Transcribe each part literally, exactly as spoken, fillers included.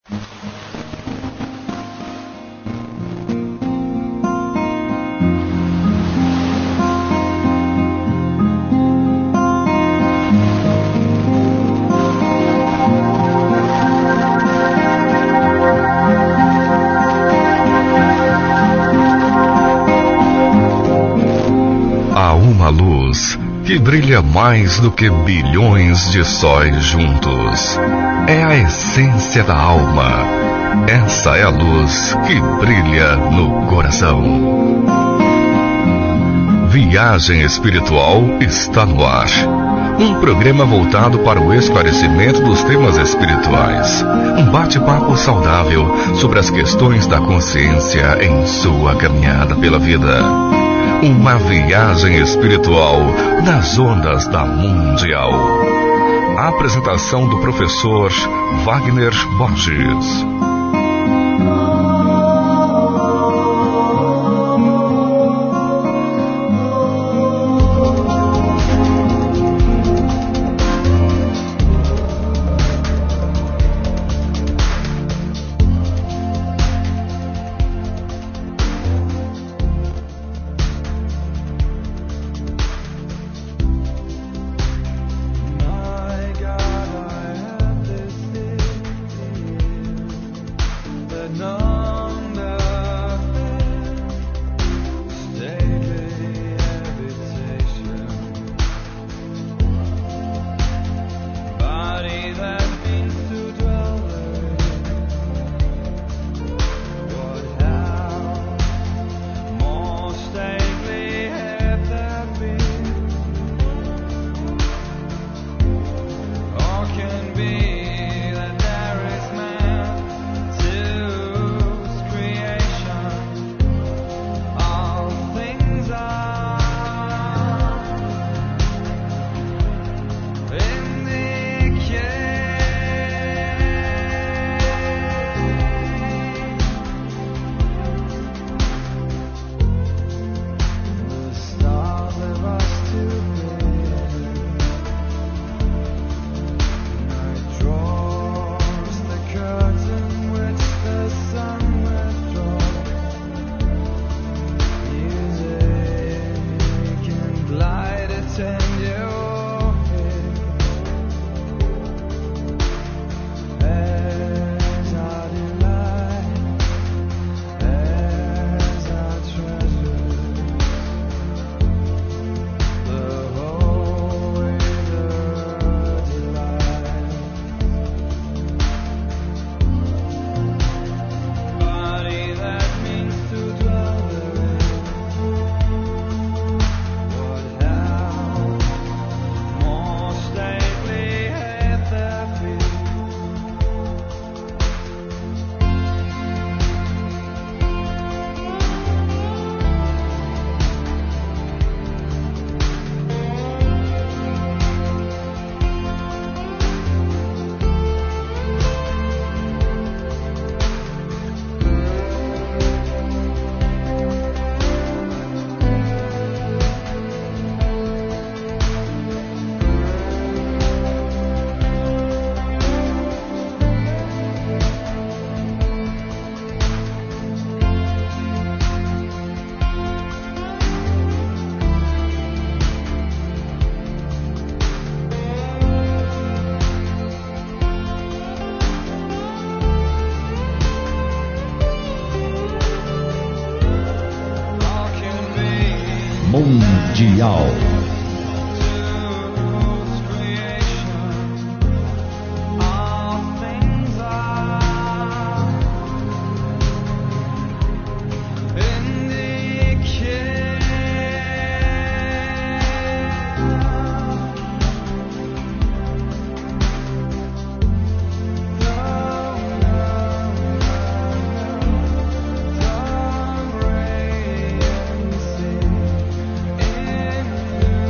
Que brilha mais do que bilhões de sóis juntos. É a essência da alma. Essa é a luz que brilha no coração. Viagem Espiritual está no ar. Um programa voltado para o esclarecimento dos temas espirituais. Um bate-papo saudável sobre as questões da consciência em sua caminhada pela vida. Uma viagem espiritual nas ondas da Mundial. A apresentação do professor Wagner Borges. Mundial. In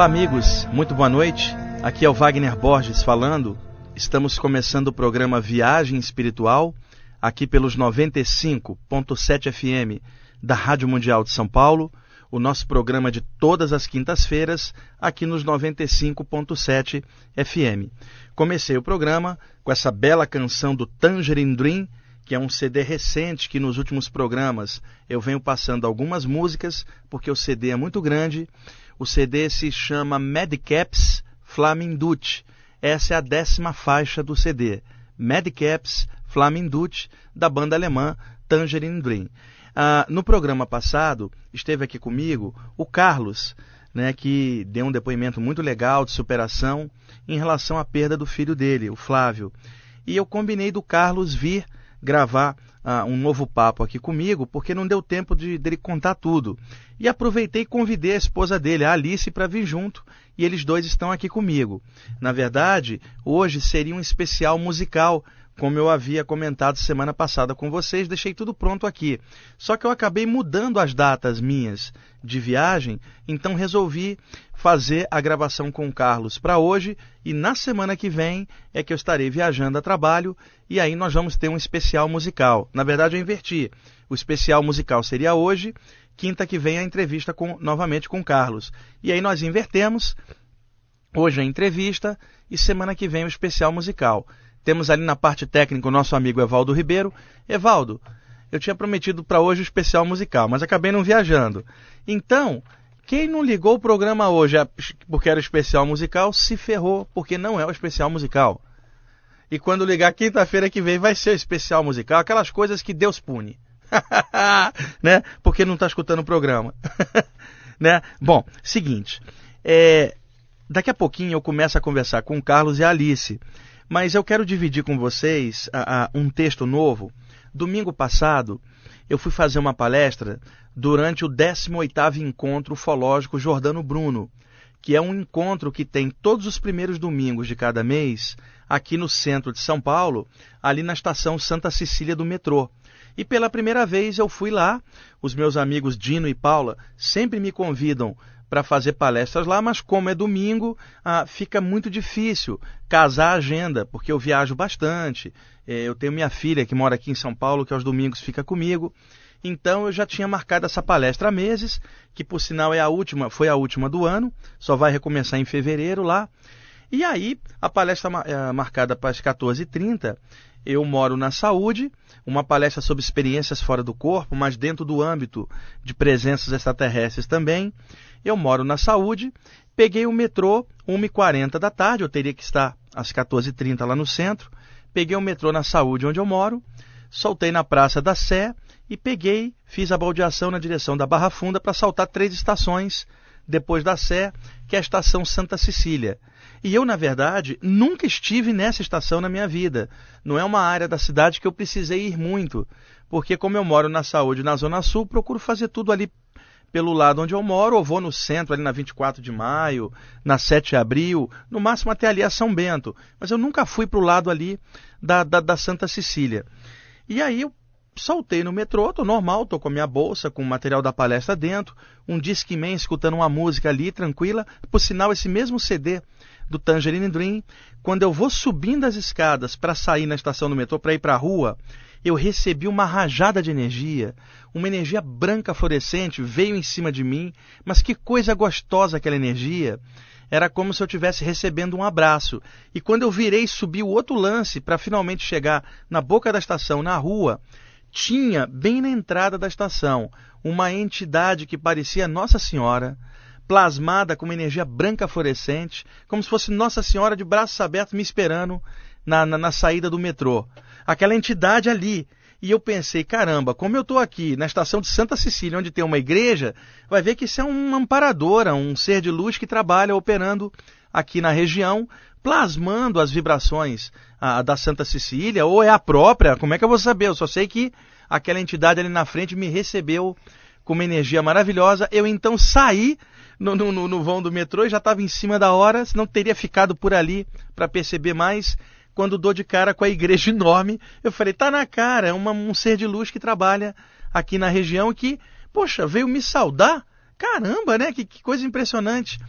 Olá amigos, muito boa noite. Aqui é o Wagner Borges falando. Estamos começando o programa Viagem Espiritual, aqui pelos noventa e cinco ponto sete F M da Rádio Mundial de São Paulo. O nosso programa de todas as quintas-feiras, aqui nos noventa e cinco ponto sete F M. Comecei o programa com essa bela canção do Tangerine Dream, que é um C D recente que nos últimos programas eu venho passando algumas músicas, porque o C D é muito grande. O C D se chama Madcaps Flaming Dutch. Essa é a décima faixa do C D. Madcaps Flaming Dutch, da banda alemã Tangerine Dream. Ah, no programa passado, esteve aqui comigo o Carlos, né, que deu um depoimento muito legal de superação em relação à perda do filho dele, o Flávio. E eu combinei do Carlos vir gravar uh, um novo papo aqui comigo, porque não deu tempo de dele contar tudo. E aproveitei e convidei a esposa dele, a Alice, para vir junto, e eles dois estão aqui comigo. Na verdade, hoje seria um especial musical, como eu havia comentado semana passada com vocês, deixei tudo pronto aqui. Só que eu acabei mudando as datas minhas de viagem, então resolvi fazer a gravação com o Carlos para hoje, e na semana que vem é que eu estarei viajando a trabalho, e aí nós vamos ter um especial musical. Na verdade eu inverti, o especial musical seria hoje, quinta que vem a entrevista com, novamente com o Carlos. E aí nós invertemos, hoje a entrevista e semana que vem o especial musical. Temos ali na parte técnica o nosso amigo Evaldo Ribeiro. Evaldo, eu tinha prometido para hoje o especial musical, mas acabei não viajando. Então, quem não ligou o programa hoje porque era o especial musical, se ferrou, porque não é o especial musical. E quando ligar quinta-feira que vem vai ser o especial musical, aquelas coisas que Deus pune. Né? Porque não está escutando o programa. Né? Bom, seguinte, é, daqui a pouquinho eu começo a conversar com o Carlos e a Alice. Mas eu quero dividir com vocês a, a, um texto novo. Domingo passado, eu fui fazer uma palestra durante o décimo oitavo Encontro Ufológico Jordano Bruno, que é um encontro que tem todos os primeiros domingos de cada mês, aqui no centro de São Paulo, ali na estação Santa Cecília do metrô. E pela primeira vez eu fui lá, os meus amigos Dino e Paula sempre me convidam para fazer palestras lá, mas como é domingo, ah, fica muito difícil casar a agenda, porque eu viajo bastante. Eu tenho minha filha que mora aqui em São Paulo, que aos domingos fica comigo. Então eu já tinha marcado essa palestra há meses, que por sinal é a última, foi a última do ano, só vai recomeçar em fevereiro lá. E aí, a palestra é marcada para as quatorze e trinta, eu moro na saúde, uma palestra sobre experiências fora do corpo, mas dentro do âmbito de presenças extraterrestres também. Eu moro na saúde, peguei o metrô uma e quarenta da tarde, eu teria que estar às quatorze e trinta lá no centro, peguei o metrô na saúde onde eu moro, soltei na Praça da Sé e peguei, fiz a baldeação na direção da Barra Funda para saltar três estações depois da Sé, que é a estação Santa Cecília. E eu, na verdade, nunca estive nessa estação na minha vida. Não é uma área da cidade que eu precisei ir muito, porque como eu moro na saúde na Zona Sul, procuro fazer tudo ali pelo lado onde eu moro, ou vou no centro, ali na vinte e quatro de maio, na sete de abril, no máximo até ali a São Bento. Mas eu nunca fui para o lado ali da, da, da Santa Cecília. E aí eu soltei no metrô, tô normal, tô com a minha bolsa, com o material da palestra dentro, um Discman escutando uma música ali, tranquila. Por sinal, esse mesmo C D do Tangerine Dream, quando eu vou subindo as escadas para sair na estação do metrô, para ir para a rua, eu recebi uma rajada de energia, uma energia branca fluorescente veio em cima de mim, mas que coisa gostosa aquela energia. Era como se eu estivesse recebendo um abraço. E quando eu virei e subi o outro lance para finalmente chegar na boca da estação, na rua, tinha, bem na entrada da estação, uma entidade que parecia Nossa Senhora, plasmada com uma energia branca fluorescente, como se fosse Nossa Senhora de braços abertos me esperando na, na, na saída do metrô. Aquela entidade ali. E eu pensei, caramba, como eu estou aqui na estação de Santa Cecília, onde tem uma igreja, vai ver que isso é uma amparadora, um ser de luz que trabalha operando aqui na região, plasmando as vibrações ah, da Santa Cecília, ou é a própria, como é que eu vou saber? Eu só sei que aquela entidade ali na frente me recebeu com uma energia maravilhosa. Eu então saí no, no, no vão do metrô e já estava em cima da hora, senão teria ficado por ali para perceber mais. Quando dou de cara com a igreja enorme, eu falei, tá na cara, é uma, um ser de luz que trabalha aqui na região que, poxa, veio me saudar. Caramba, né? Que, que coisa impressionante.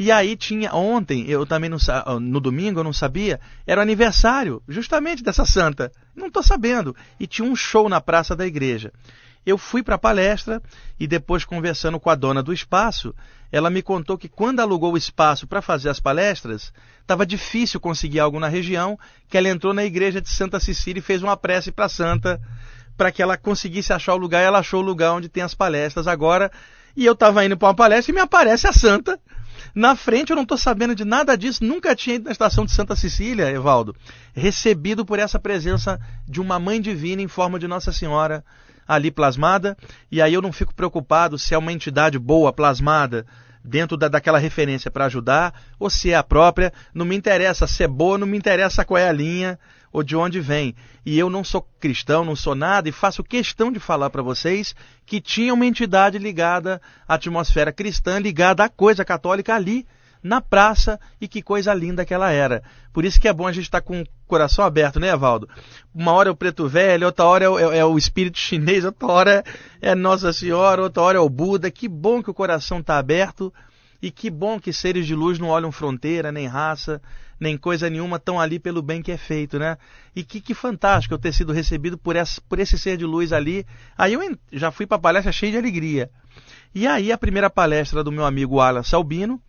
E aí tinha, ontem, eu também não no domingo eu não sabia, era o aniversário justamente dessa santa. Não estou sabendo. E tinha um show na praça da igreja. Eu fui para a palestra e depois, conversando com a dona do espaço, ela me contou que quando alugou o espaço para fazer as palestras, estava difícil conseguir algo na região, que ela entrou na igreja de Santa Cecília e fez uma prece para a santa, para que ela conseguisse achar o lugar, e ela achou o lugar onde tem as palestras agora. E eu estava indo para uma palestra e me aparece a santa na frente. Eu não estou sabendo de nada disso, nunca tinha ido na estação de Santa Cecília, Evaldo, recebido por essa presença de uma mãe divina em forma de Nossa Senhora ali plasmada. E aí eu não fico preocupado se é uma entidade boa plasmada dentro da, daquela referência para ajudar, ou se é a própria. Não me interessa se é boa, não me interessa qual é a linha ou de onde vem. E eu não sou cristão, não sou nada, e faço questão de falar para vocês que tinha uma entidade ligada à atmosfera cristã, ligada à coisa católica ali na praça, e que coisa linda que ela era. Por isso que é bom a gente estar com o coração aberto, né, Evaldo? Uma hora é o preto velho, outra hora é o, é, é o espírito chinês, outra hora é Nossa Senhora, outra hora é o Buda. Que bom que o coração está aberto, e que bom que seres de luz não olham fronteira, nem raça, nem coisa nenhuma, estão ali pelo bem que é feito, né? E que, que fantástico eu ter sido recebido por, essa, por esse ser de luz ali. Aí eu já fui para a palestra cheio de alegria. E aí a primeira palestra do meu amigo Alan Salbino,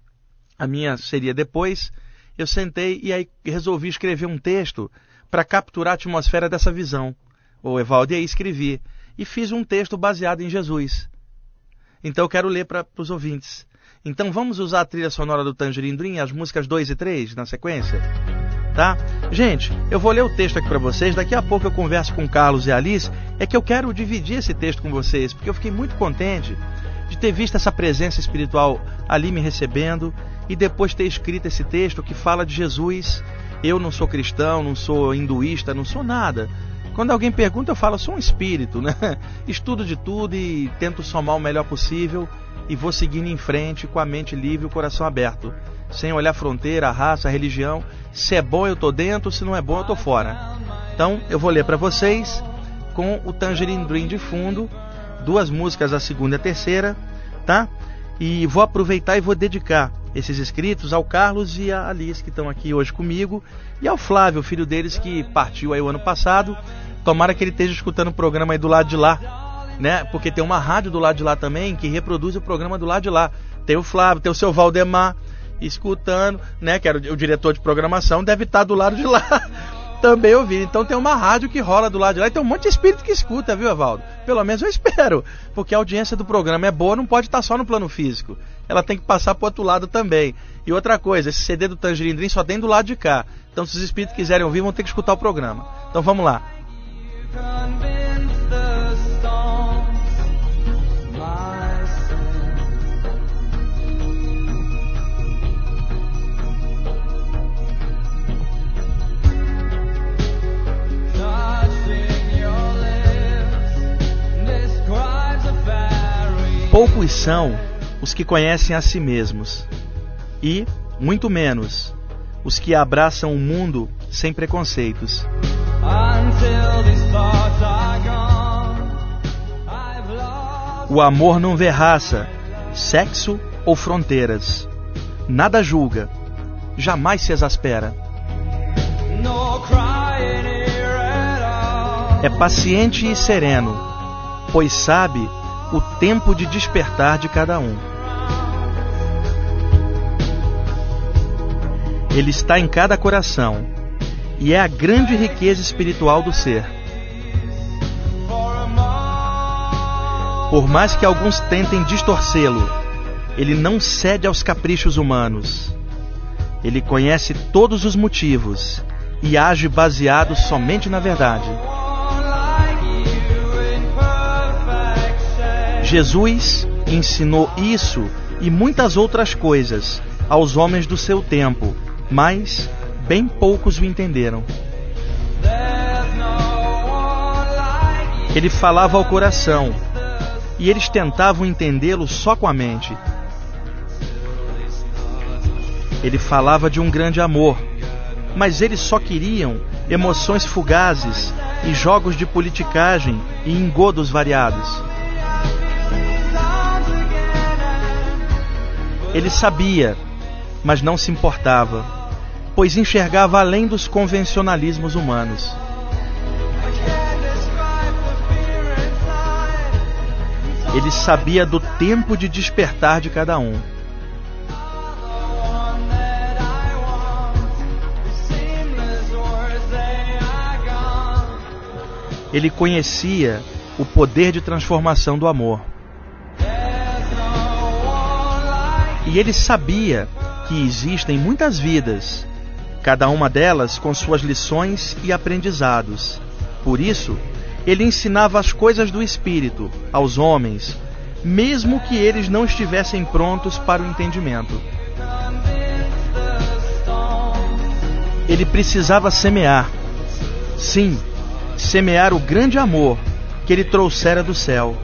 a minha seria depois, eu sentei e aí resolvi escrever um texto para capturar a atmosfera dessa visão. Ô Evaldo, e aí escrevi. E fiz um texto baseado em Jesus. Então eu quero ler para os ouvintes. Então vamos usar a trilha sonora do Tangerine Dream, as músicas dois e três na sequência? Tá? Gente, eu vou ler o texto aqui para vocês, daqui a pouco eu converso com o Carlos e a Alice. É que eu quero dividir esse texto com vocês, porque eu fiquei muito contente de ter visto essa presença espiritual ali me recebendo, e depois ter escrito esse texto que fala de Jesus. Eu não sou cristão, não sou hinduísta, não sou nada. Quando alguém pergunta, eu falo, eu sou um espírito, né? Estudo de tudo e tento somar o melhor possível, e vou seguindo em frente com a mente livre e o coração aberto, sem olhar fronteira, raça, religião. Se é bom eu estou dentro, se não é bom eu estou fora. Então eu vou ler para vocês com o Tangerine Dream de fundo, duas músicas, a segunda e a terceira, tá? E vou aproveitar e vou dedicar esses escritos ao Carlos e à Alice, que estão aqui hoje comigo, e ao Flávio, filho deles, que partiu aí o ano passado. Tomara que ele esteja escutando o programa aí do lado de lá, né? Porque tem uma rádio do lado de lá também que reproduz o programa do lado de lá. Tem o Flávio, tem o seu Valdemar escutando, né? Que era o diretor de programação, deve estar do lado de lá também ouvindo. Então tem uma rádio que rola do lado de lá, e tem um monte de espírito que escuta, viu, Evaldo? Pelo menos eu espero, porque a audiência do programa é boa, não pode estar só no plano físico, ela tem que passar para o outro lado também. E outra coisa, esse C D do Tangerine Dream só tem do lado de cá, então se os espíritos quiserem ouvir, vão ter que escutar o programa. Então vamos lá. Poucos são os que conhecem a si mesmos, e, muito menos, os que abraçam o mundo sem preconceitos. O amor não vê raça, sexo ou fronteiras. Nada julga, jamais se exaspera. É paciente e sereno, pois sabe o tempo de despertar de cada um. Ele está em cada coração, e é a grande riqueza espiritual do ser. Por mais que alguns tentem distorcê-lo, ele não cede aos caprichos humanos. Ele conhece todos os motivos e age baseado somente na verdade. Jesus ensinou isso e muitas outras coisas aos homens do seu tempo, mas bem poucos o entenderam. Ele falava ao coração, e eles tentavam entendê-lo só com a mente. Ele falava de um grande amor, mas eles só queriam emoções fugazes e jogos de politicagem e engodos variados. Ele sabia mas não se importava, pois enxergava além dos convencionalismos humanos. Ele sabia do tempo de despertar de cada um. Ele conhecia o poder de transformação do amor. E ele sabia que existem muitas vidas, cada uma delas com suas lições e aprendizados. Por isso, ele ensinava as coisas do Espírito aos homens, mesmo que eles não estivessem prontos para o entendimento. Ele precisava semear. Sim, semear o grande amor que ele trouxera do céu.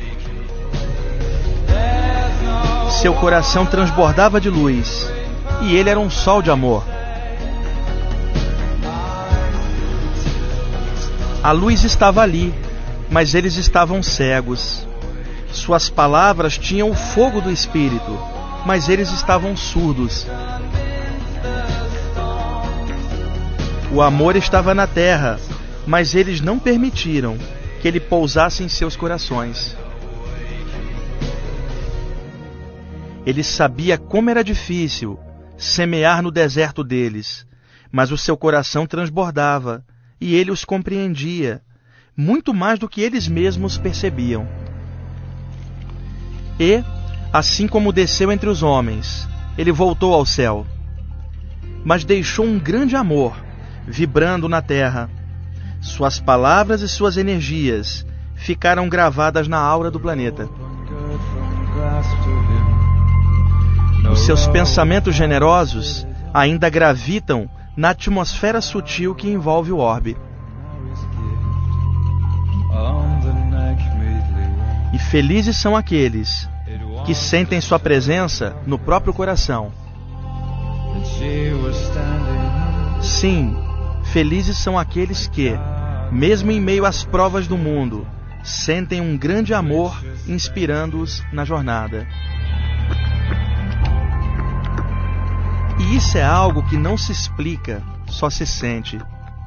Seu coração transbordava de luz, e ele era um sol de amor. A luz estava ali, mas eles estavam cegos. Suas palavras tinham o fogo do Espírito, mas eles estavam surdos. O amor estava na terra, mas eles não permitiram que ele pousasse em seus corações. Ele sabia como era difícil semear no deserto deles, mas o seu coração transbordava, e ele os compreendia, muito mais do que eles mesmos percebiam. E, assim como desceu entre os homens, ele voltou ao céu, mas deixou um grande amor vibrando na terra. Suas palavras e suas energias ficaram gravadas na aura do planeta. Os seus pensamentos generosos ainda gravitam na atmosfera sutil que envolve o orbe. E felizes são aqueles que sentem sua presença no próprio coração. Sim, felizes são aqueles que, mesmo em meio às provas do mundo, sentem um grande amor inspirando-os na jornada. E isso é algo que não se explica, só se sente.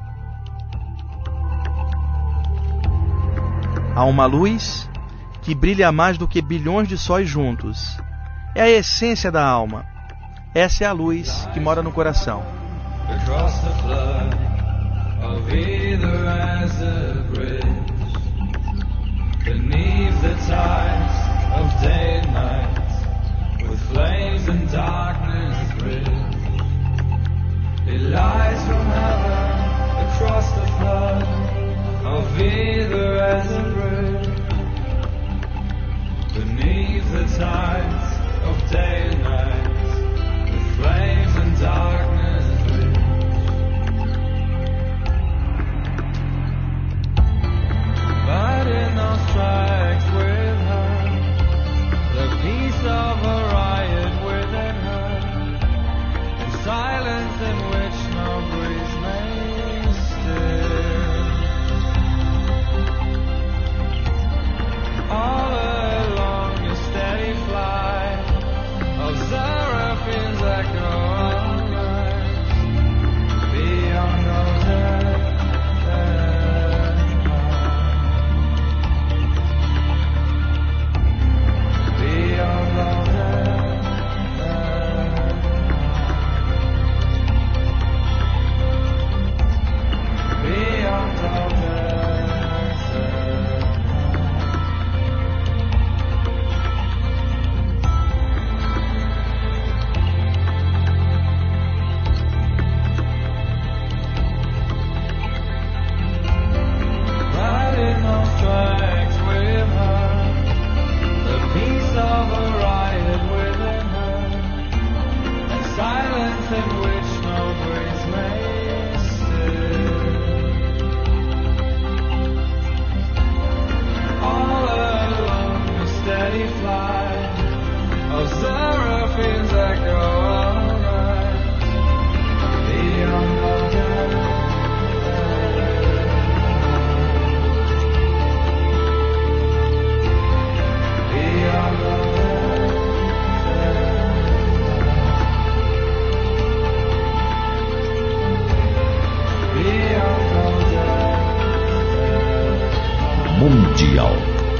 Há uma luz que brilha mais do que bilhões de sóis juntos. É a essência da alma. Essa é a luz que mora no coração. It lies from heaven across the flood of either as a bridge beneath the tides of day and night with flames and darkness rich. Fighting our strikes with her, the peace of a riot within her, and silence in which no breeze may still. All along the steady flight of Seraphim's echo on rise, beyond all death and high, beyond all death and high, beyond all death. Editorial.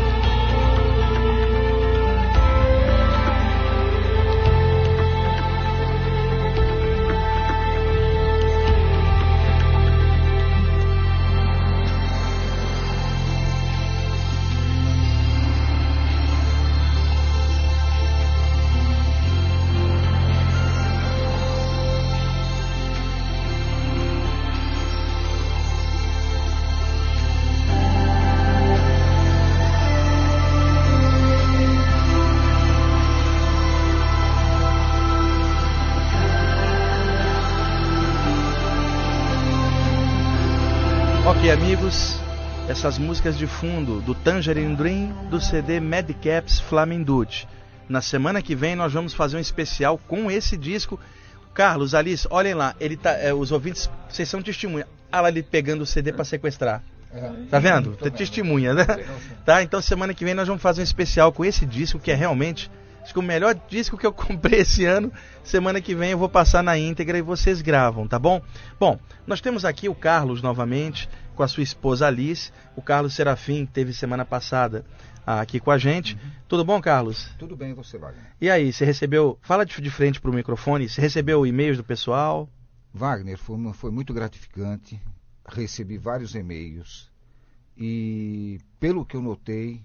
Ok, amigos, essas músicas de fundo do Tangerine Dream do C D Madcaps Flaming Dutch. Na semana que vem nós vamos fazer um especial com esse disco. Carlos, Alice, olhem lá, ele tá, é, os ouvintes, vocês são testemunha. Olha lá ele pegando o C D para sequestrar. Tá vendo? Tá testemunha, né? Tá, então semana que vem nós vamos fazer um especial com esse disco, que é realmente, acho que o melhor disco que eu comprei esse ano. Semana que vem eu vou passar na íntegra e vocês gravam, tá bom? Bom, nós temos aqui o Carlos novamente, com a sua esposa Alice. O Carlos Serafim teve semana passada ah, aqui com a gente. Uhum. Tudo bom, Carlos? Tudo bem, e você, Wagner? E aí, você recebeu... Fala de, de frente para o microfone. Você recebeu e-mails do pessoal? Wagner, foi, foi muito gratificante. Recebi vários e-mails. E, pelo que eu notei,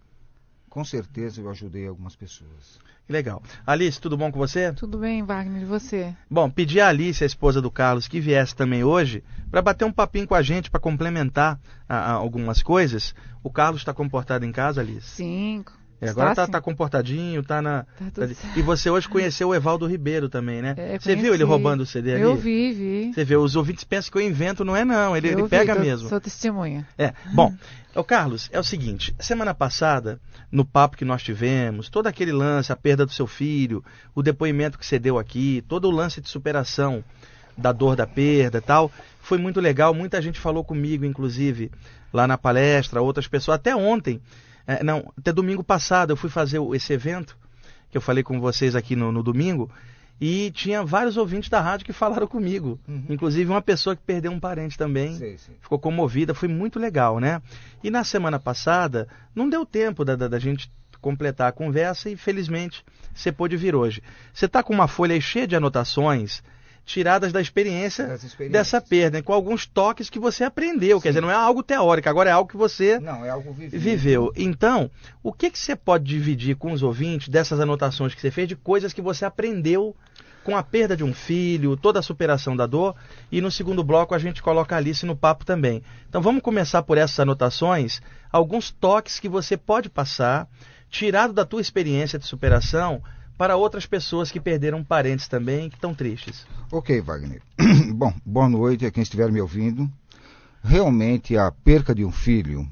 com certeza eu ajudei algumas pessoas. Que legal. Alice, tudo bom com você? Tudo bem, Wagner, e você? Bom, pedi a Alice, a esposa do Carlos, que viesse também hoje para bater um papinho com a gente, para complementar a, a, algumas coisas. O Carlos está comportado em casa, Alice? Sim. É, agora tá, assim. tá comportadinho, tá na... Tá tudo certo. E você hoje conheceu o Evaldo Ribeiro também, né? É, você viu ele roubando o C D ali? Eu vi, vi. Você vê, os ouvintes pensam que eu invento, não é não, ele, ele pega vi, mesmo. Sou testemunha. É, bom, o Carlos, é o seguinte, semana passada, no papo que nós tivemos, todo aquele lance, a perda do seu filho, o depoimento que você deu aqui, todo o lance de superação da dor da perda e tal, foi muito legal, muita gente falou comigo, inclusive, lá na palestra, outras pessoas, até ontem, é, não, até domingo passado eu fui fazer esse evento, que eu falei com vocês aqui no, no domingo, e tinha vários ouvintes da rádio que falaram comigo. Uhum. Inclusive uma pessoa que perdeu um parente também. Sim, sim. Ficou comovida, foi muito legal, né? E na semana passada, não deu tempo da, da, da gente completar a conversa e felizmente você pôde vir hoje. Você está com uma folha aí cheia de anotações tiradas da experiência dessa perda, né? Com alguns toques que você aprendeu. Sim. Quer dizer, não é algo teórico, agora é algo que você não, é algo vivido. viveu. Então, o que, que você pode dividir com os ouvintes dessas anotações que você fez de coisas que você aprendeu com a perda de um filho, toda a superação da dor, e no segundo bloco a gente coloca a Alice no papo também. Então vamos começar por essas anotações, alguns toques que você pode passar, tirado da tua experiência de superação, para outras pessoas que perderam parentes também, que estão tristes. Ok, Wagner. Bom, boa noite a quem estiver me ouvindo. Realmente a perca de um filho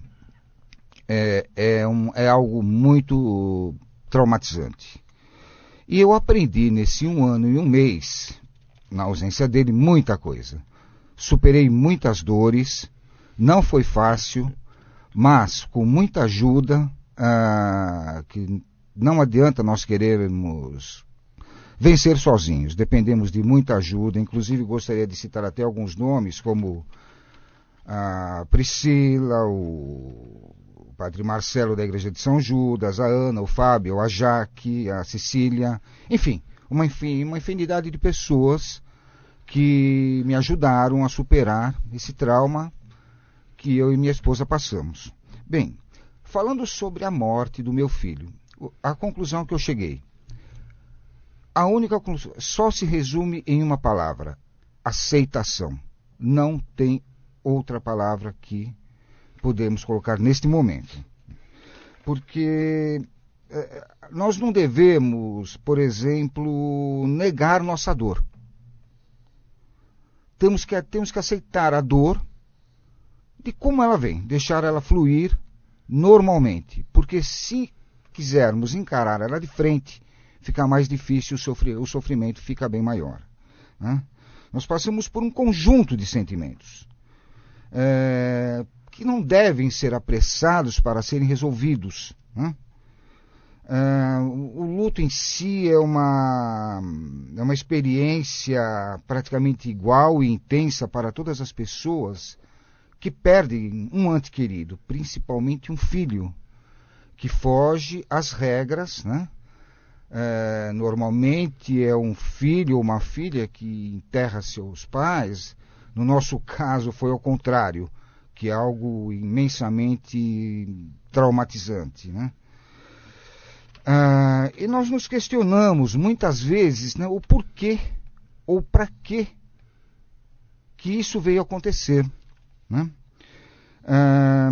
é, é, um, é algo muito traumatizante. E eu aprendi nesse um ano e um mês, na ausência dele, muita coisa. Superei muitas dores, não foi fácil, mas com muita ajuda, ah, que não adianta nós querermos vencer sozinhos, dependemos de muita ajuda. Inclusive gostaria de citar até alguns nomes, como a Priscila, o Padre Marcelo da Igreja de São Judas, a Ana, o Fábio, a Jaque, a Cecília, enfim, uma, uma infinidade de pessoas que me ajudaram a superar esse trauma que eu e minha esposa passamos. Bem, falando sobre a morte do meu filho, a conclusão que eu cheguei, a única conclusão, só se resume em uma palavra: aceitação. Não tem outra palavra que podemos colocar neste momento. Porque eh, nós não devemos, por exemplo, negar nossa dor. Temos que, temos que aceitar a dor de como ela vem, deixar ela fluir normalmente. Porque se quisermos encarar ela de frente, fica mais difícil, o, sofrer, o sofrimento fica bem maior. Né? Nós passamos por um conjunto de sentimentos é, que não devem ser apressados para serem resolvidos. Né? É, o, o luto em si é uma, é uma experiência praticamente igual e intensa para todas as pessoas que perdem um ente querido, principalmente um filho, que foge às regras, né? É, normalmente é um filho ou uma filha que enterra seus pais. No nosso caso foi ao contrário, que é algo imensamente traumatizante, né? Ah, e nós nos questionamos muitas vezes, né, o porquê ou para quê que isso veio acontecer, né? Ah,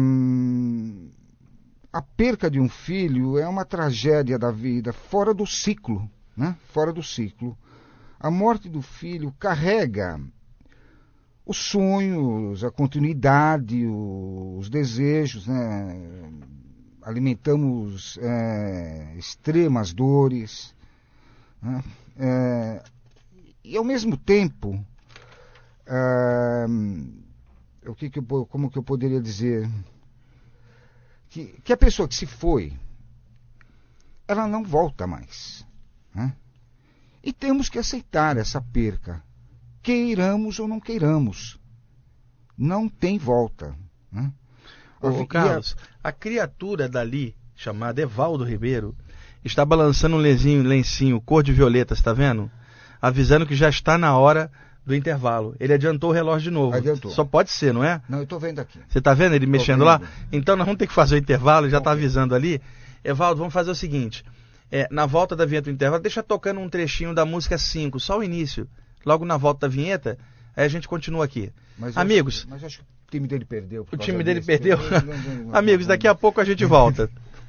a perca de um filho é uma tragédia da vida fora do ciclo, né? Fora do ciclo. A morte do filho carrega os sonhos, a continuidade, os desejos, né? Alimentamos é, extremas dores, né? É, e ao mesmo tempo, é, o que que eu, como que eu poderia dizer? Que, que a pessoa que se foi, ela não volta mais, né? E temos que aceitar essa perca, queiramos ou não queiramos, não tem volta, né? Ô, Carlos, a... a criatura dali, chamada Evaldo Ribeiro, está balançando um lencinho, lencinho cor de violeta, está vendo? Avisando que já está na hora do intervalo. Ele adiantou o relógio de novo. Adiantou. Só pode ser, não é? Não, eu estou vendo aqui. Você está vendo ele tô mexendo vendo. lá? Então nós vamos ter que fazer o intervalo, ele já está Okay. avisando ali. Evaldo, vamos fazer o seguinte. É, na volta da vinheta do intervalo, deixa tocando um trechinho da música cinco, só o início. Logo na volta da vinheta, aí a gente continua aqui. Mas Amigos... Acho, mas acho que o time dele perdeu. O time dele perdeu? Amigos, daqui a pouco a gente volta.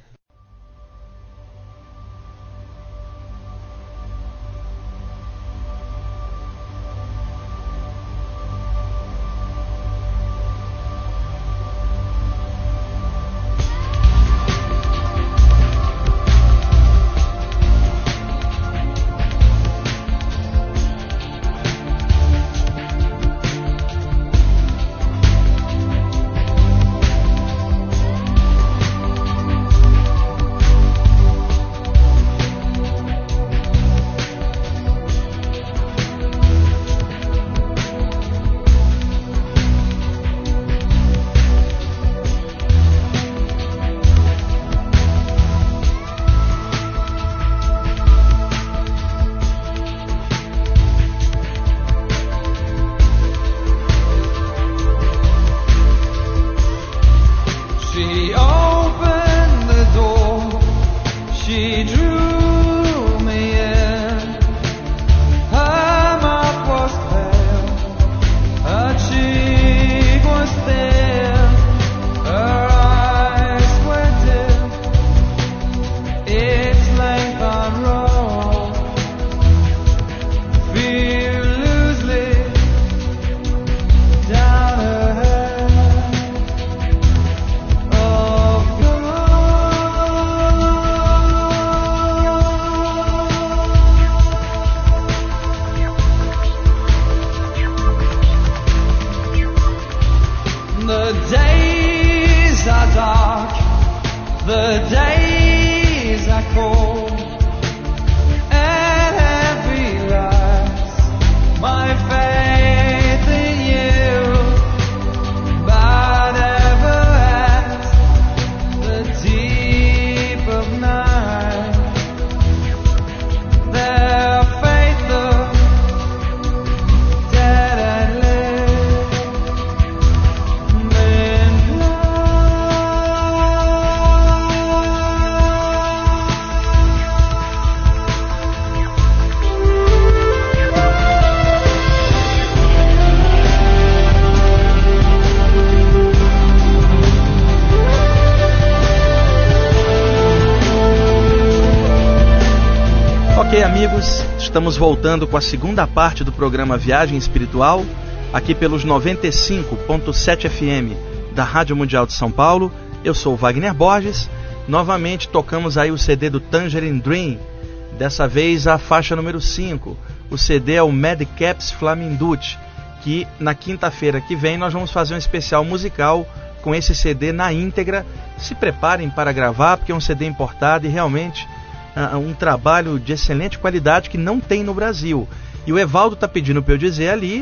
Ok, amigos, estamos voltando com a segunda parte do programa Viagem Espiritual, aqui pelos noventa e cinco ponto sete F M da Rádio Mundial de São Paulo. Eu sou o Wagner Borges. Novamente tocamos aí o C D do Tangerine Dream, dessa vez a faixa número cinco. O C D é o Madcaps Flamingdut, que na quinta-feira que vem nós vamos fazer um especial musical com esse C D na íntegra. Se preparem para gravar, porque é um C D importado e realmente uh, um trabalho de excelente qualidade que não tem no Brasil. E o Evaldo está pedindo para eu dizer ali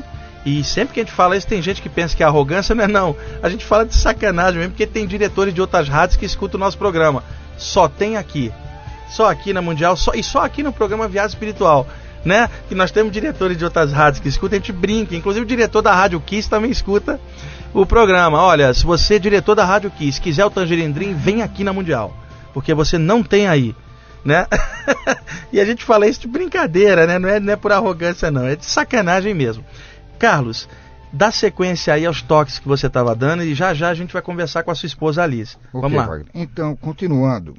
E sempre que a gente fala isso, tem gente que pensa que é arrogância, não é não. A gente fala de sacanagem mesmo, porque tem diretores de outras rádios que escutam o nosso programa. Só tem aqui. Só aqui na Mundial, só, e só aqui no programa Viagem Espiritual, né? Que nós temos diretores de outras rádios que escutam, a gente brinca. Inclusive o diretor da Rádio Kiss também escuta o programa. Olha, se você é diretor da Rádio Kiss, quiser o Tangerine Dream, vem aqui na Mundial. Porque você não tem aí, né? E a gente fala isso de brincadeira, né? Não é, não é por arrogância não, é de sacanagem mesmo. Carlos, dá sequência aí aos toques que você estava dando e já já a gente vai conversar com a sua esposa Alice. Okay, Vamos lá. Wagner. Então, continuando,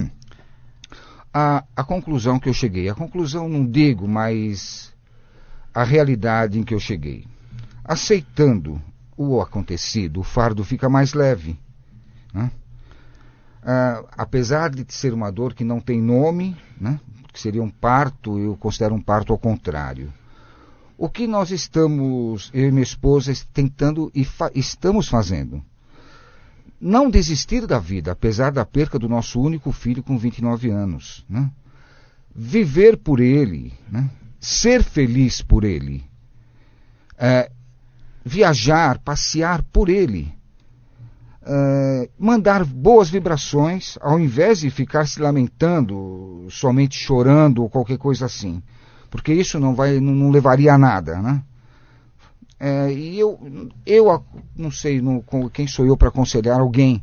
a, a conclusão que eu cheguei, a conclusão não digo, mas a realidade em que eu cheguei. Aceitando o acontecido, o fardo fica mais leve, né? Ah, apesar de ser uma dor que não tem nome, né? Que seria um parto, eu considero um parto ao contrário. O que nós estamos, eu e minha esposa, tentando e fa- estamos fazendo? Não desistir da vida, apesar da perca do nosso único filho com vinte e nove anos. Né? Viver por ele, né? Ser feliz por ele. É, viajar, passear por ele. É, mandar boas vibrações, ao invés de ficar se lamentando, somente chorando ou qualquer coisa assim. Porque isso não, vai, não, não levaria a nada, né? É, e eu, eu não sei no, quem sou eu para aconselhar alguém,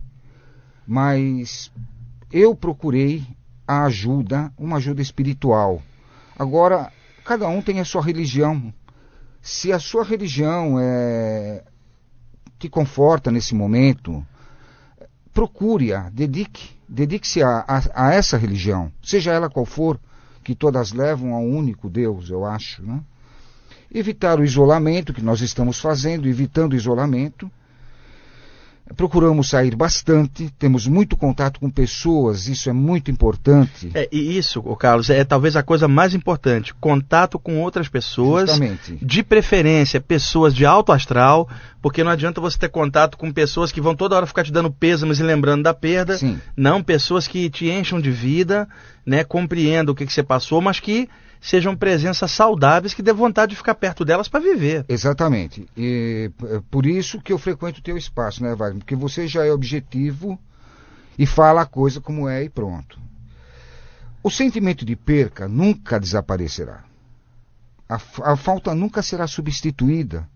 mas eu procurei a ajuda, uma ajuda espiritual. Agora, cada um tem a sua religião. Se a sua religião é, te conforta nesse momento, procure-a, dedique, dedique-se a, a, a essa religião, seja ela qual for, que todas levam a um único Deus, eu acho, né? Evitar o isolamento, que nós estamos fazendo, evitando o isolamento. Procuramos sair bastante, temos muito contato com pessoas, isso é muito importante. É, e isso, Carlos, é talvez a coisa mais importante, contato com outras pessoas, Justamente. De preferência pessoas de alto astral, porque não adianta você ter contato com pessoas que vão toda hora ficar te dando pêsames e lembrando da perda. Sim. Não, pessoas que te encham de vida, né, compreendam o que, que você passou, mas que sejam presenças saudáveis, que dê vontade de ficar perto delas para viver. Exatamente. E é por isso que eu frequento o teu espaço, né, Wagner? Porque você já é objetivo e fala a coisa como é e pronto. O sentimento de perca nunca desaparecerá. A, a falta nunca será substituída.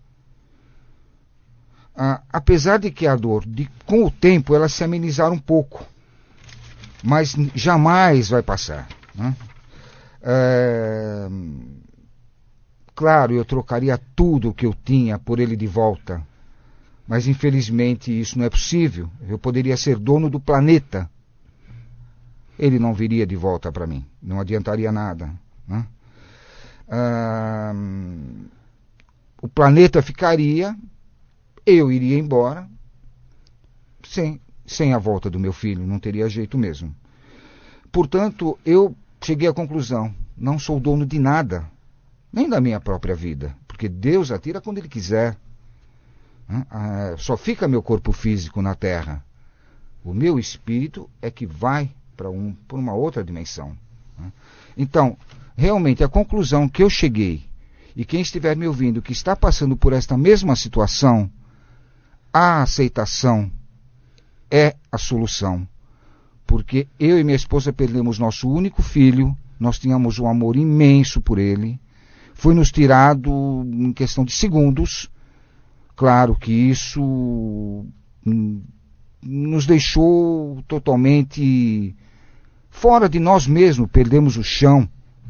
Ah, apesar de que a dor, de, com o tempo, ela se amenizar um pouco. Mas jamais vai passar, né? É, claro, eu trocaria tudo o que eu tinha por ele de volta, mas infelizmente isso não é possível. Eu poderia ser dono do planeta, ele não viria de volta para mim, não adiantaria nada, né? Ah, o planeta ficaria, eu iria embora, sem, sem a volta do meu filho, não teria jeito mesmo. Portanto, eu cheguei à conclusão, não sou dono de nada, nem da minha própria vida, porque Deus atira quando Ele quiser. Ah, só fica meu corpo físico na Terra. O meu espírito é que vai para um, para uma outra dimensão. Então, realmente, a conclusão que eu cheguei, e quem estiver me ouvindo que está passando por esta mesma situação, a aceitação é a solução. Porque eu e minha esposa perdemos nosso único filho, nós tínhamos um amor imenso por ele, foi nos tirado em questão de segundos. Claro que isso hum, nos deixou totalmente fora de nós mesmos, perdemos o chão.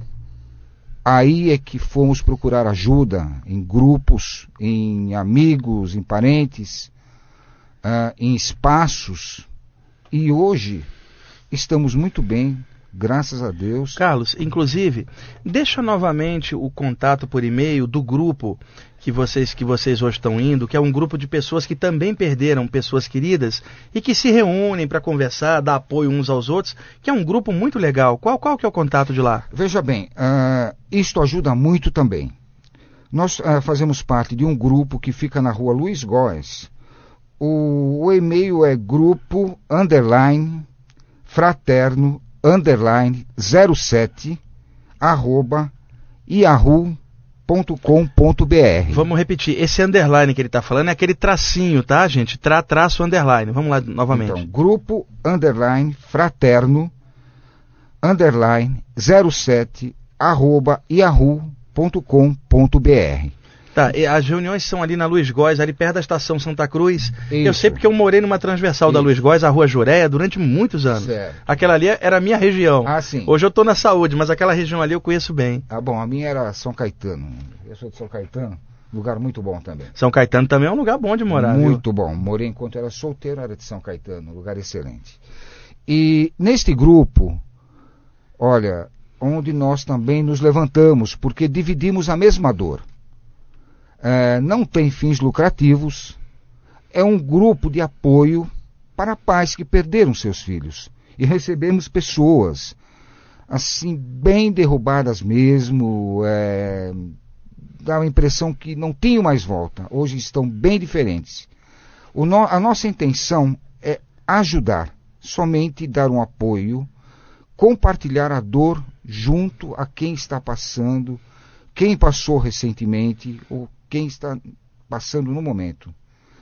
Aí é que fomos procurar ajuda em grupos, em amigos, em parentes, uh, em espaços, e hoje estamos muito bem, graças a Deus. Carlos, inclusive, deixa novamente o contato por e-mail do grupo que vocês, que vocês hoje estão indo, que é um grupo de pessoas que também perderam pessoas queridas e que se reúnem para conversar, dar apoio uns aos outros, que é um grupo muito legal. Qual, qual que é o contato de lá? Veja bem, uh, isto ajuda muito também. Nós uh, fazemos parte de um grupo que fica na rua Luiz Góes. O, o e-mail é grupo underline fraterno underline zero sete arroba yahoo ponto com ponto b r. Vamos repetir, esse underline que ele está falando é aquele tracinho, tá, gente? Tra, traço underline. Vamos lá novamente. Então, grupo underline fraterno underline zero sete arroba yahoo ponto com ponto b r. Tá, e as reuniões são ali na Luiz Góes, ali perto da estação Santa Cruz. Isso. Eu sei porque eu morei numa transversal Isso. da Luiz Góes, a Rua Juréia, durante muitos anos. Certo. Aquela ali era a minha região. Ah, sim. Hoje eu estou na saúde, mas aquela região ali eu conheço bem. Ah, bom, a minha era São Caetano. Eu sou de São Caetano, lugar muito bom também. São Caetano também é um lugar bom de morar, Muito viu? bom. Morei enquanto era solteiro, era de São Caetano, lugar excelente. E neste grupo, olha, onde nós também nos levantamos, porque dividimos a mesma dor. É, não tem fins lucrativos, é um grupo de apoio para pais que perderam seus filhos. E recebemos pessoas, assim, bem derrubadas mesmo, é, dá a impressão que não tinham mais volta, hoje estão bem diferentes. O no, a nossa intenção é ajudar, somente dar um apoio, compartilhar a dor junto a quem está passando, quem passou recentemente ou quem está passando no momento.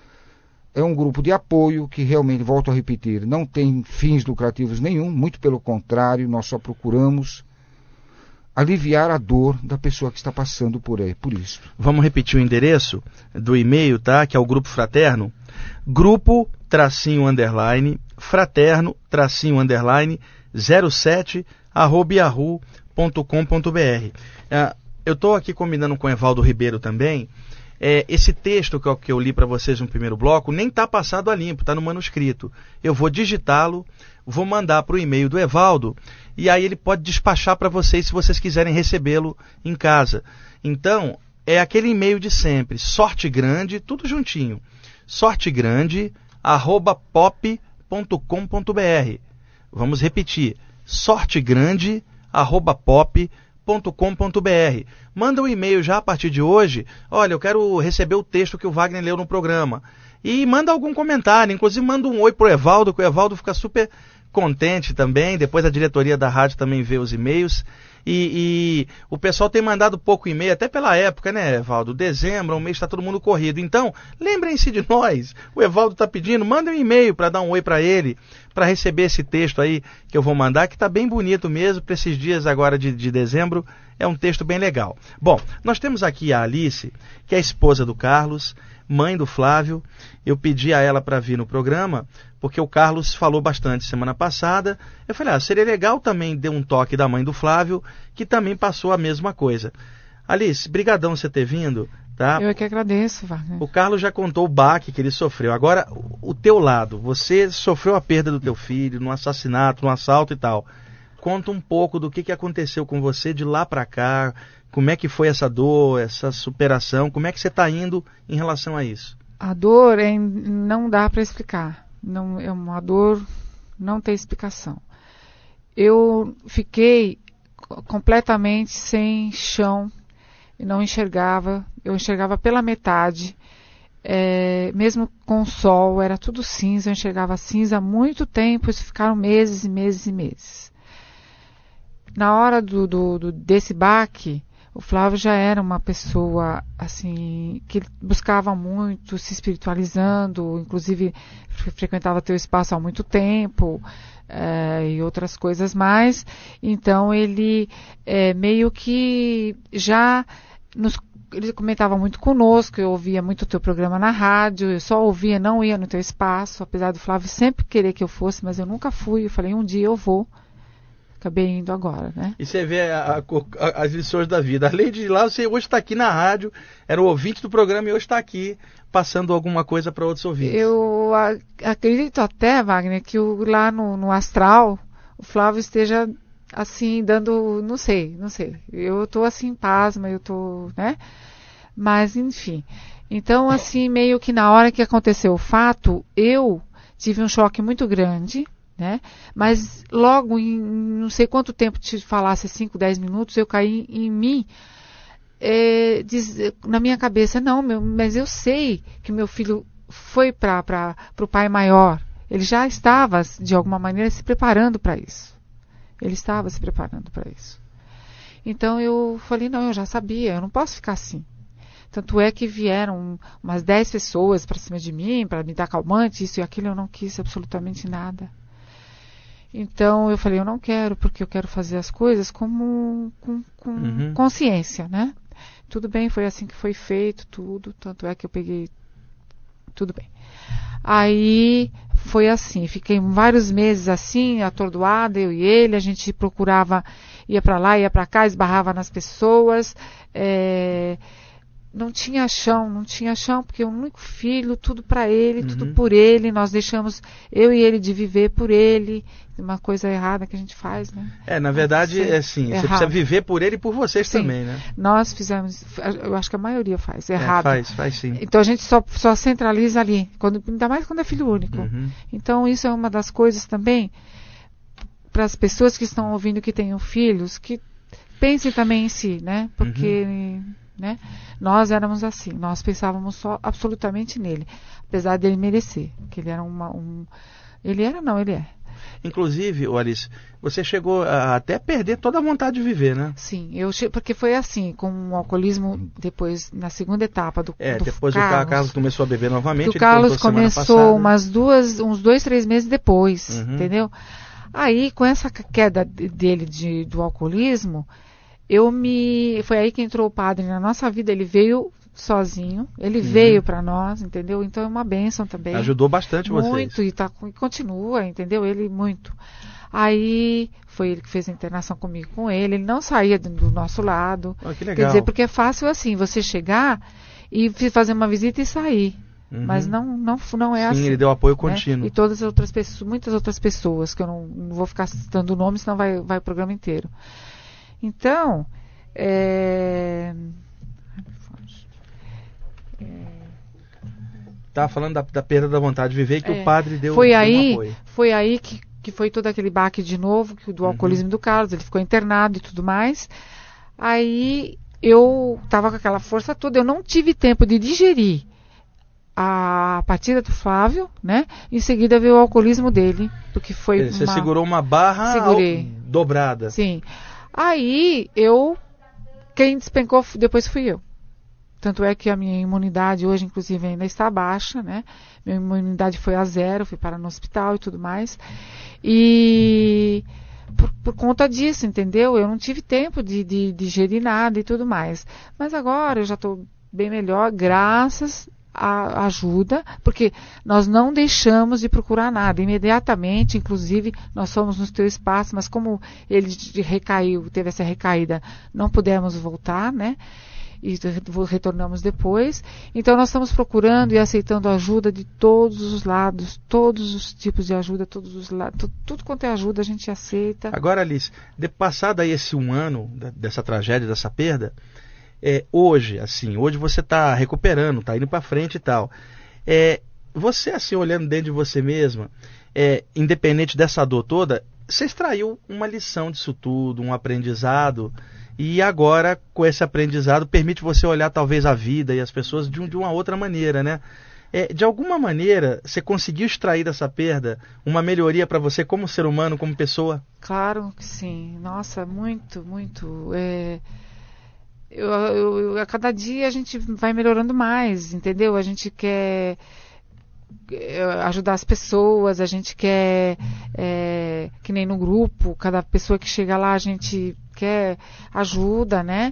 É um grupo de apoio que realmente, volto a repetir, não tem fins lucrativos nenhum, muito pelo contrário, nós só procuramos aliviar a dor da pessoa que está passando por aí, por isso. Vamos repetir o endereço do e-mail, tá? Que é o Grupo Fraterno. Grupo, tracinho, underline, fraterno, tracinho, underline, zero sete, arroba yahoo ponto com ponto b r. Ah, eu estou aqui combinando com o Evaldo Ribeiro também. É, esse texto que eu, que eu li para vocês no primeiro bloco nem está passado a limpo, está no manuscrito. Eu vou digitá-lo, vou mandar para o e-mail do Evaldo e aí ele pode despachar para vocês se vocês quiserem recebê-lo em casa. Então, é aquele e-mail de sempre, sortegrande, tudo juntinho, sortegrande arroba pop ponto com ponto b r. Vamos repetir, sortegrande arroba pop ponto com ponto b r. Manda um e-mail já a partir de hoje. Olha, eu quero receber o texto que o Wagner leu no programa. E manda algum comentário, inclusive manda um oi pro Evaldo, que o Evaldo fica super contente também. Depois a diretoria da rádio também vê os e-mails. E, e o pessoal tem mandado pouco e-mail, até pela época, né, Evaldo? Dezembro, um mês está todo mundo corrido. Então, lembrem-se de nós. O Evaldo está pedindo, manda um e-mail para dar um oi para ele, para receber esse texto aí que eu vou mandar, que está bem bonito mesmo, para esses dias agora de, de dezembro. É um texto bem legal. Bom, nós temos aqui a Alice, que é a esposa do Carlos, mãe do Flávio. Eu pedi a ela para vir no programa, porque o Carlos falou bastante semana passada. Eu falei, ah, seria legal também dar um toque da mãe do Flávio, que também passou a mesma coisa. Alice, brigadão você ter vindo, tá? Eu é que agradeço, Wagner. O Carlos já contou o baque que ele sofreu. Agora, o teu lado, você sofreu a perda do teu filho, num assassinato, num assalto e tal. Conta um pouco do que, que aconteceu com você de lá para cá, como é que foi essa dor, essa superação, como é que você está indo em relação a isso? A dor é, não dá para explicar. Não, é uma dor, não tem explicação. Eu fiquei completamente sem chão, e não enxergava, eu enxergava pela metade, é, mesmo com o sol, era tudo cinza, eu enxergava cinza há muito tempo, isso ficaram meses e meses e meses. Na hora do, do, do, desse baque, o Flávio já era uma pessoa assim que buscava muito, se espiritualizando, inclusive frequentava teu espaço há muito tempo, é, e outras coisas mais. Então ele é, meio que já nos, ele comentava muito conosco, eu ouvia muito o teu programa na rádio, eu só ouvia, não ia no teu espaço, apesar do Flávio sempre querer que eu fosse, mas eu nunca fui. Eu falei, um dia eu vou. Acabei indo agora, né? E você vê a, a, as lições da vida. Além de ir lá, você hoje está aqui na rádio, era o ouvinte do programa e hoje está aqui passando alguma coisa para outros ouvintes. Eu a, acredito até, Wagner, que o, lá no, no astral, o Flávio esteja assim, dando, não sei, não sei. Eu estou assim, pasma, eu estou, né? Mas, enfim. Então, assim, meio que na hora que aconteceu o fato, eu tive um choque muito grande, né? Mas logo em não sei quanto tempo te falasse, cinco, dez minutos, eu caí em mim, é, diz, na minha cabeça, não, meu, mas eu sei que meu filho foi para o pai maior. Ele já estava, de alguma maneira, se preparando para isso. Ele estava se preparando para isso. Então eu falei, não, eu já sabia, eu não posso ficar assim. Tanto é que vieram umas dez pessoas para cima de mim, para me dar calmante, isso e aquilo, eu não quis absolutamente nada. Então eu falei, eu não quero, porque eu quero fazer as coisas como, com, com uhum. consciência, né? Tudo bem, foi assim que foi feito, tudo, tanto é que eu peguei, tudo bem. Aí foi assim, fiquei vários meses assim, atordoada, eu e ele, a gente procurava, ia para lá, ia para cá, esbarrava nas pessoas, é... não tinha chão, não tinha chão, porque o único filho, tudo para ele, uhum. tudo por ele, nós deixamos eu e ele de viver por ele, uma coisa errada que a gente faz, né? É, na verdade, é assim, errado. Você precisa viver por ele e por vocês sim, também, né? Nós fizemos, eu acho que a maioria faz, errado. É, faz, faz sim. Então a gente só, só centraliza ali, quando, ainda mais quando é filho único. Uhum. Então isso é uma das coisas também, para as pessoas que estão ouvindo que tenham filhos, que pensem também em si, né? Porque... Uhum. Né? Nós éramos assim, nós pensávamos só absolutamente nele, apesar dele merecer, que ele era uma, um, ele era não, ele é. Inclusive, Alice, você chegou a até perder toda a vontade de viver, né? Sim, eu che... porque foi assim, com o alcoolismo depois, na segunda etapa do É, do depois Carlos, o Carlos começou a beber novamente. O Carlos começou umas duas, uns dois, três meses depois, uhum. entendeu? Aí, com essa queda dele de, do alcoolismo, eu me... Foi aí que entrou o padre na nossa vida, ele veio sozinho, ele uhum. veio para nós, entendeu? Então é uma bênção também. Ajudou bastante muito, vocês. Muito, e, tá, e continua, entendeu? Ele muito. Aí foi ele que fez a internação comigo, com ele, ele não saía do, do nosso lado. Oh, que legal. Quer dizer, porque é fácil assim, você chegar e fazer uma visita e sair. Uhum. Mas não, não, não é Sim, assim. Sim, ele deu apoio né? contínuo. E todas as outras pessoas, muitas outras pessoas, que eu não, não vou ficar citando o nome, senão vai, vai o programa inteiro. Então, é... Estava falando da, da perda da vontade de viver, que é, o padre deu, foi deu aí, um apoio. Foi aí que, que foi todo aquele baque de novo, que, do alcoolismo uhum. do Carlos, ele ficou internado e tudo mais. Aí eu estava com aquela força toda, eu não tive tempo de digerir a partida do Flávio, né? Em seguida veio o alcoolismo dele, porque foi Você uma... segurou uma barra Segurei. dobrada. Sim. Aí eu, quem despencou depois fui eu. Tanto é que a minha imunidade hoje, inclusive, ainda está baixa, né? Minha imunidade foi a zero, fui parar no hospital e tudo mais. E por, por conta disso, entendeu? Eu não tive tempo de, de, de digerir nada e tudo mais. Mas agora eu já estou bem melhor, graças à ajuda, porque nós não deixamos de procurar nada. Imediatamente, inclusive, nós fomos no teu espaço, mas como ele recaiu, teve essa recaída, não pudemos voltar, né? E retornamos depois. Então nós estamos procurando e aceitando ajuda de todos os lados, todos os tipos de ajuda, todos os lados, tudo, tudo quanto é ajuda a gente aceita. Agora, Alice, de passado aí esse um ano da, dessa tragédia, dessa perda, é, hoje, assim, hoje você está recuperando, está indo para frente e tal. É, você, assim, olhando dentro de você mesma, é, independente dessa dor toda, você extraiu uma lição disso tudo, um aprendizado. E agora, com esse aprendizado, permite você olhar talvez a vida e as pessoas de, um, de uma outra maneira, né? É, de alguma maneira, você conseguiu extrair dessa perda uma melhoria para você como ser humano, como pessoa? Claro que sim. Nossa, muito, muito. É... Eu, eu, eu, a cada dia a gente vai melhorando mais, entendeu? A gente quer ajudar as pessoas, a gente quer, é, que nem no grupo, cada pessoa que chega lá a gente quer ajuda, né?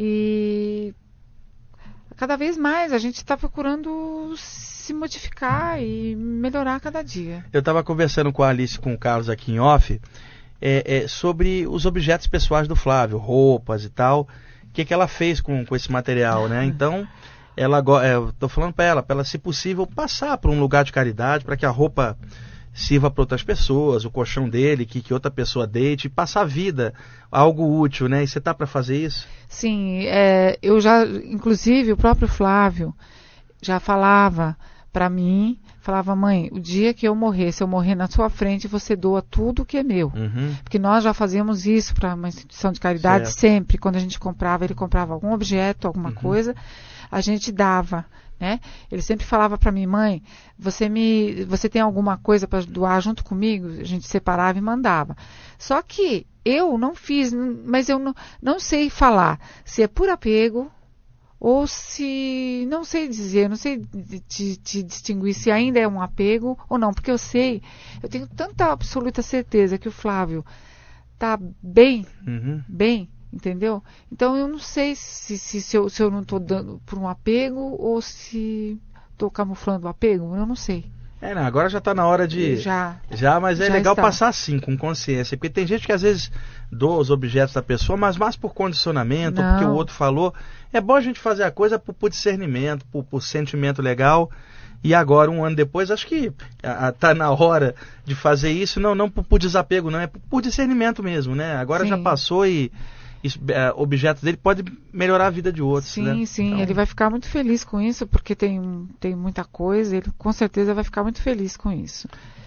E cada vez mais a gente está procurando se modificar e melhorar cada dia. Eu estava conversando com a Alice, com o Carlos aqui em off, é, é, sobre os objetos pessoais do Flávio, roupas e tal, o que, que ela fez com, com esse material, né? Então, ela, é, eu estou falando para ela, para ela, se possível, passar para um lugar de caridade, para que a roupa sirva para outras pessoas, o colchão dele, que, que outra pessoa deite, e passar a vida, algo útil, né? E você está para fazer isso? Sim, é, eu já, inclusive o próprio Flávio já falava para mim, falava, mãe, o dia que eu morrer, se eu morrer na sua frente, você doa tudo que é meu. Uhum. Porque nós já fazíamos isso para uma instituição de caridade certo. Sempre, quando a gente comprava, ele comprava algum objeto, alguma uhum. coisa, a gente dava. Né? Ele sempre falava para mim, mãe, você, me, você tem alguma coisa para doar junto comigo? A gente separava e mandava. Só que eu não fiz, mas eu não, não sei falar se é por apego ou se, não sei dizer, não sei te, te distinguir se ainda é um apego ou não, porque eu sei, eu tenho tanta absoluta certeza que o Flávio está bem, Uhum. bem, entendeu? Então eu não sei se, se, se, eu, se eu não estou dando por um apego ou se estou camuflando o apego, eu não sei. É, não, agora já está na hora de... Já. Já, mas é Já legal está. passar assim, com consciência. Porque tem gente que às vezes doa os objetos da pessoa, mas mais por condicionamento, ou porque o Não. outro falou. É bom a gente fazer a coisa por, por discernimento, por, por sentimento legal. E agora, um ano depois, acho que está na hora de fazer isso. Não, não por, por desapego, não. É por, por discernimento mesmo, né? Agora Sim. já passou e... Isso, é, objetos dele pode melhorar a vida de outros, Sim, né? sim, Então, ele vai ficar muito feliz com isso, porque tem, tem muita coisa, ele com certeza vai ficar muito feliz com isso.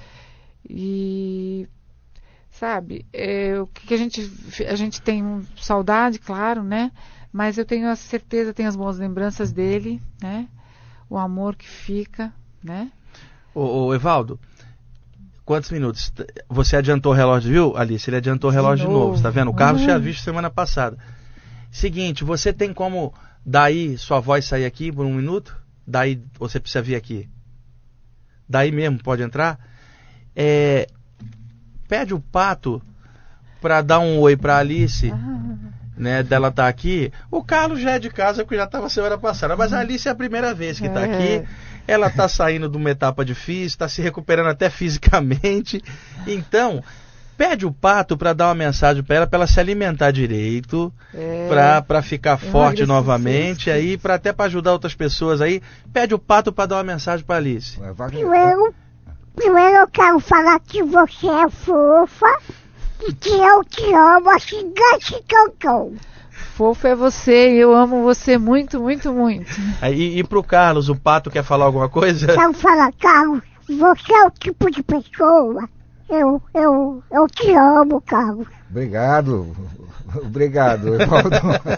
E, sabe, é, o que, que a gente, a gente tem um, saudade, claro, né? Mas eu tenho a certeza, tenho as boas lembranças dele, né? O amor que fica, né? Ô, ô, Evaldo, quantos minutos? Você adiantou o relógio, viu, Alice? Ele adiantou o De relógio de novo, novo. tá vendo? O Carlos Uhum. tinha visto semana passada. Seguinte, você tem como daí sua voz sair aqui por um minuto? Daí você precisa vir aqui. Daí mesmo, pode entrar? É, pede o Pato pra dar um oi pra Alice, Ah, né, dela tá aqui. O Carlos já é de casa porque já estava semana passada, mas a Alice é a primeira vez que está É. aqui. Ela está saindo de uma etapa difícil, está se recuperando até fisicamente. Então, pede o Pato para dar uma mensagem para ela, para ela se alimentar direito, é, para ficar forte emagreci novamente, seis aí para até para ajudar outras pessoas aí. Pede o Pato para dar uma mensagem para Alice. É, Wagner, Primeiro, primeiro eu quero falar que você é fofa e que eu te amo assim, gigante que eu tô. Fofo é você, eu amo você muito, muito, muito. Aí, e pro Carlos, o Pato quer falar alguma coisa? Quero falar, Carlos, você é o tipo de pessoa. Eu, eu, eu te amo, Carlos. Obrigado. Obrigado, Evaldo.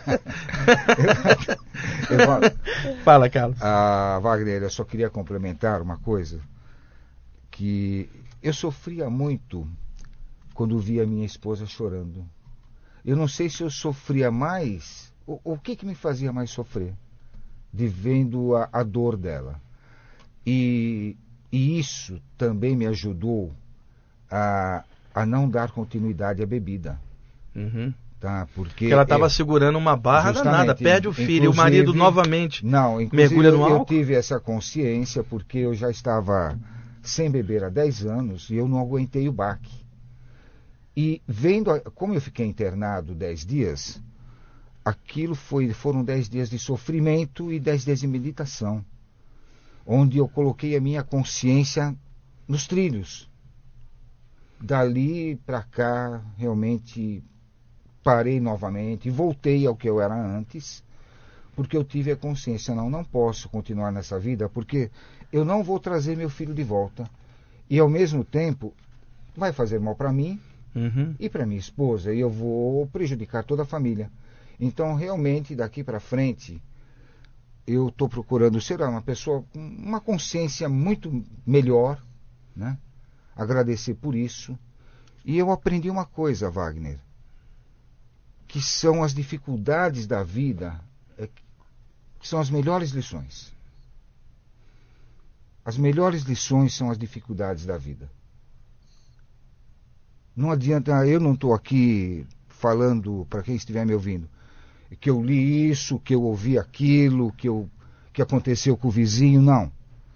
Evaldo. Fala, Carlos. Ah, Wagner, eu só queria complementar uma coisa. Que eu sofria muito quando via minha esposa chorando. Eu não sei se eu sofria mais, o, o que que me fazia mais sofrer? De vendo a, a dor dela. E, e isso também me ajudou a, a não dar continuidade à bebida. Uhum. Tá? Porque, Porque ela estava eu- segurando uma barra justamente, danada, perde o filho, e o marido inclusive- novamente Não, inclusive mergulha no eu, eu álcool. tive essa consciência porque eu já estava sem beber há dez anos e eu não aguentei o baque. E vendo, a- como eu fiquei internado dez dias, aquilo foi, foram dez dias de sofrimento e dez dias de meditação, onde eu coloquei a minha consciência nos trilhos. Dali para cá, realmente parei novamente e voltei ao que eu era antes, porque eu tive a consciência, não, não posso continuar nessa vida, porque eu não vou trazer meu filho de volta. E ao mesmo tempo, vai fazer mal para mim Uhum. e para minha esposa, e eu vou prejudicar toda a família. Então, realmente, daqui para frente, eu estou procurando ser uma pessoa com uma consciência muito melhor, né? Agradecer por isso. E eu aprendi uma coisa, Wagner, que são as dificuldades da vida, é, que são as melhores lições. As melhores lições são as dificuldades da vida. Não adianta, eu não estou aqui falando para quem estiver me ouvindo, que eu li isso, que eu ouvi aquilo, que, eu, que aconteceu com o vizinho, não.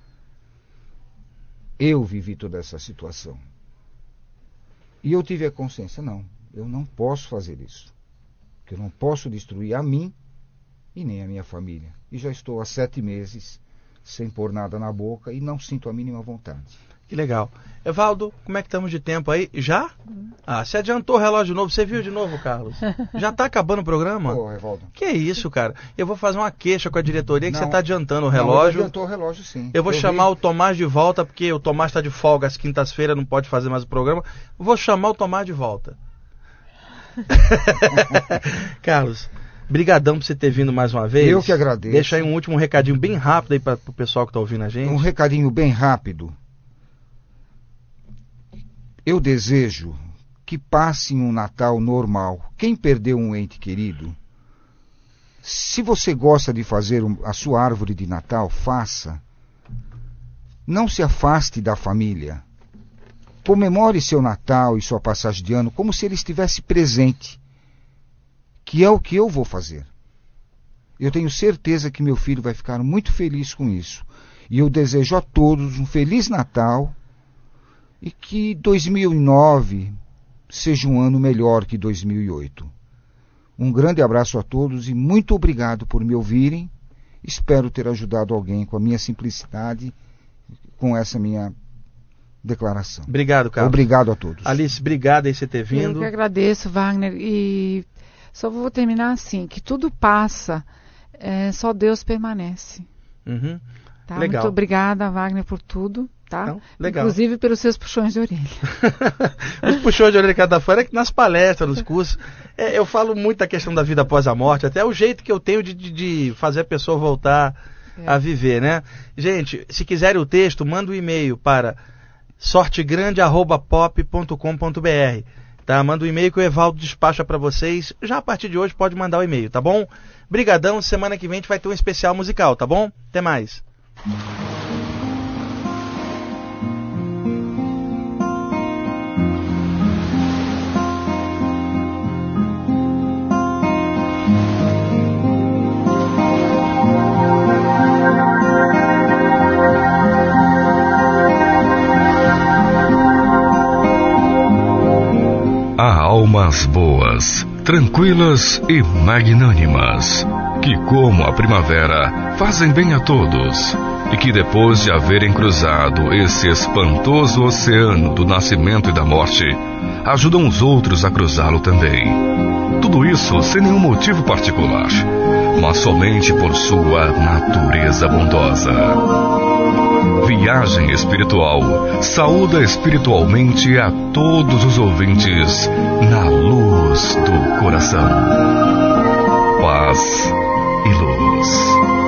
Eu vivi toda essa situação. E eu tive a consciência, não, eu não posso fazer isso. Que eu não posso destruir a mim e nem a minha família. E já estou há sete meses sem pôr nada na boca e não sinto a mínima vontade. Que legal. Evaldo, como é que estamos de tempo aí? Já? Ah, você adiantou o relógio novo. Você viu de novo, Carlos? Já está acabando o programa? Ô, Evaldo. Que isso, cara? Eu vou fazer uma queixa com a diretoria que Não. você está adiantando o Não, relógio. eu adiantou o relógio, sim. Eu vou Eu chamar vi. o Tomás de volta, porque o Tomás está de folga às quintas-feiras, não pode fazer mais o programa. Vou chamar o Tomás de volta. Carlos, brigadão por você ter vindo mais uma vez. Eu que agradeço. Deixa aí um último recadinho bem rápido aí para o pessoal que está ouvindo a Um gente. recadinho bem rápido. Eu desejo que passem um Natal normal. Quem perdeu um ente querido, se você gosta de fazer a sua árvore de Natal, faça. Não se afaste da família. Comemore seu Natal e sua passagem de ano como se ele estivesse presente, que é o que eu vou fazer. Eu tenho certeza que meu filho vai ficar muito feliz com isso. E eu desejo a todos um Feliz Natal e que dois mil e nove seja um ano melhor que dois mil e oito. Um grande abraço a todos e muito obrigado por me ouvirem. Espero ter ajudado alguém com a minha simplicidade, com essa minha declaração. Obrigado, Carlos. Obrigado a todos. Alice, obrigado aí por você ter vindo. Eu que agradeço, Wagner, e só vou terminar assim, que tudo passa, é, só Deus permanece. Uhum. Tá? Legal. Muito obrigada, Wagner, por tudo. Tá? Então, legal. Inclusive pelos seus puxões de orelha. Os puxões de orelha cada fora é que nas palestras, nos cursos, é, eu falo muito da questão da vida após a morte, até o jeito que eu tenho de, de, de fazer a pessoa voltar é. a viver, né? Gente, se quiserem o texto, manda um e-mail para sortegrande arroba pop ponto com ponto b r, tá? Manda um e-mail que o Evaldo despacha para vocês. Já a partir de hoje pode mandar o e-mail, tá bom? Brigadão, semana que vem a gente vai ter um especial musical, tá bom? Até mais. Há almas boas, tranquilas e magnânimas, que como a primavera fazem bem a todos, e que depois de haverem cruzado esse espantoso oceano do nascimento e da morte, ajudam os outros a cruzá-lo também. Tudo isso sem nenhum motivo particular, mas somente por sua natureza bondosa. Viagem Espiritual saúda espiritualmente a todos os ouvintes na luz do coração. Paz e luz.